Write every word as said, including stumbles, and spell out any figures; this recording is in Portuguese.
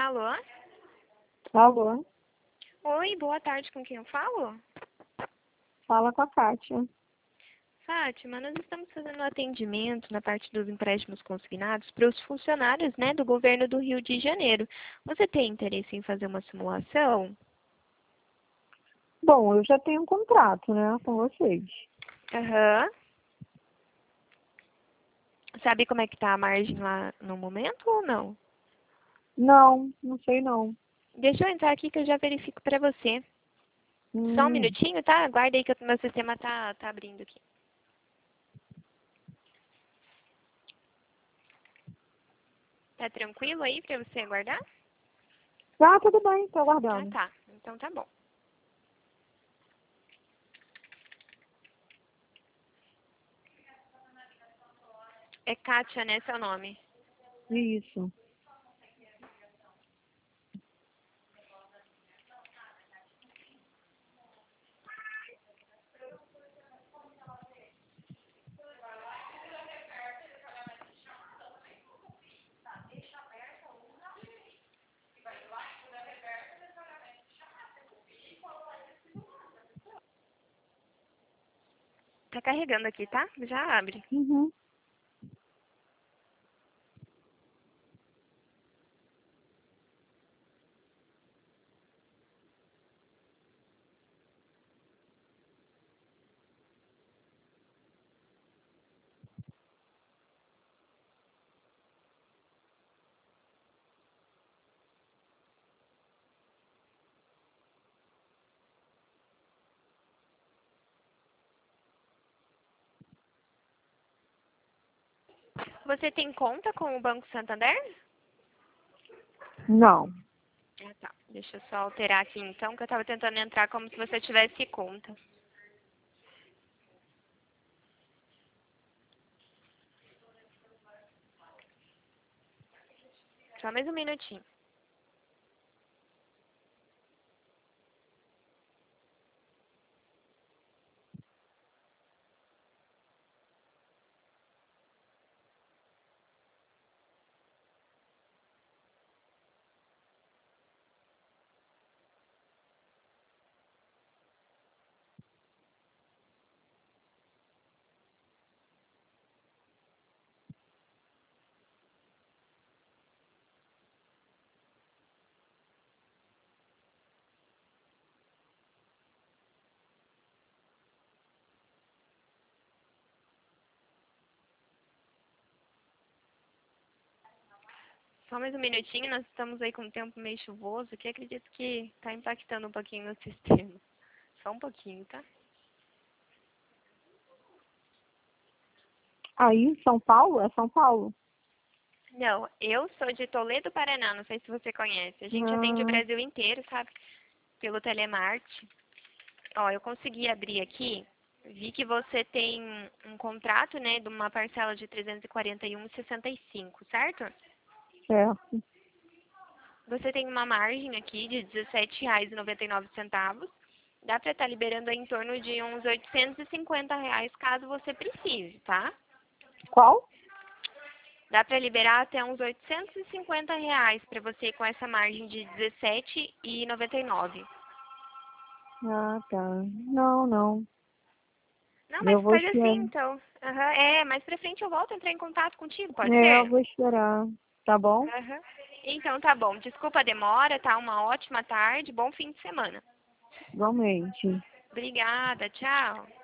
Alô? Alô? Oi, boa tarde, com quem eu falo? Fala com a Kátia. Fátima, nós estamos fazendo um atendimento na parte dos empréstimos consignados para os funcionários, né, do governo do Rio de Janeiro. Você tem interesse em fazer uma simulação? Bom, eu já tenho um contrato, né, com vocês. Aham. Sabe como é que tá a margem lá no momento ou não? Não, não sei não. Deixa eu entrar aqui que eu já verifico para você. Só um Hum, minutinho, tá? Aguarda aí que o meu sistema tá, tá abrindo aqui. Tá tranquilo aí para você aguardar? tá, tudo bem, tô Ah, aguardando. tá. Então tá bom. É Kátia, né, seu nome? Isso. Tá carregando aqui, tá? Já abre. Uhum. Você tem conta com o Banco Santander? Não. Ah, tá. Deixa eu só alterar aqui então, que eu tava tentando entrar como se você tivesse conta. Só mais um minutinho. Só mais um minutinho, nós estamos aí com um tempo meio chuvoso, que acredito que tá impactando um pouquinho no sistema. Só um pouquinho, tá? Aí, em São Paulo? É São Paulo? Não, eu sou de Toledo, Paraná, não sei se você conhece. A gente atende o Ah, Brasil inteiro, sabe? Pelo Telemarte. Ó, eu consegui abrir aqui, vi que você tem um contrato, né, de uma parcela de trezentos e quarenta e um vírgula sessenta e cinco, certo? certo. Você tem uma margem aqui de dezessete reais e noventa e nove centavos. Dá para estar liberando aí em torno de uns oitocentos e cinquenta reais caso você precise, tá? Qual? Dá para liberar até uns oitocentos e cinquenta reais para você com essa margem de dezessete reais e noventa e nove. Ah, tá. Não, não. Não, mas Eu vou faz esperar. assim então. Aham, é, mais pra frente eu volto a entrar em contato contigo, pode É, eu ser? vou esperar. Tá bom? Aham. Então tá bom. Desculpa a demora, tá? Uma ótima tarde, bom fim de semana. Igualmente. Obrigada, tchau.